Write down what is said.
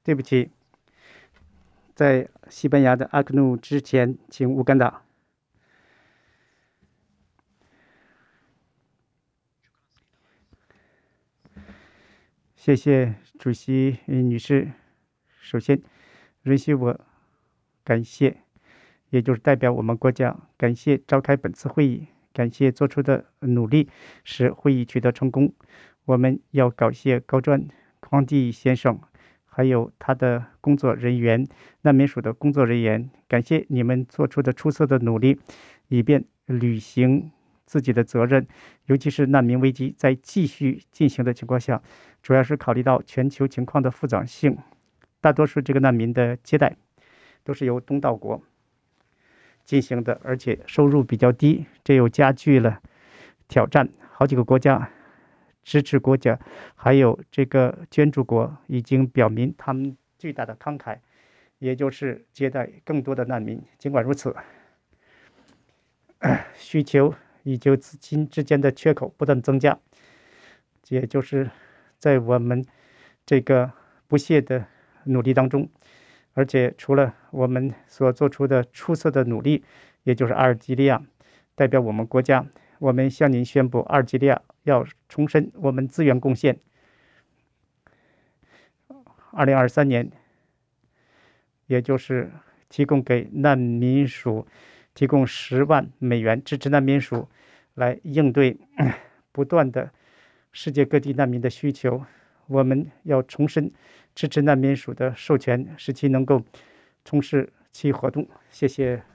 对不起，在西班牙的阿克努之前，请乌干达。谢谢主席女士。首先，允许我感谢，也就是代表我们国家感谢召开本次会议，感谢做出的努力，使会议取得成功。我们要感谢高专匡蒂先生，还有他的工作人员，难民署的工作人员，感谢你们做出的出色的努力，以便履行自己的责任，尤其是难民危机在继续进行的情况下，主要是考虑到全球情况的复杂性，大多数这个难民的接待都是由东道国进行的，而且收入比较低，这又加剧了挑战。好几个国家支持国家还有这个捐助国已经表明他们巨大的慷慨，也就是接待更多的难民。尽管如此，需求以及资金之间的缺口不断增加，也就是在我们这个不懈的努力当中，而且除了我们所做出的出色的努力，也就是阿尔及利亚代表我们国家，我们向您宣布，阿尔及利亚要重申我们资源贡献。2023年，也就是提供给难民署提供10万美元，支持难民署来应对不断的世界各地难民的需求。我们要重申支持难民署的授权，使其能够从事其活动。谢谢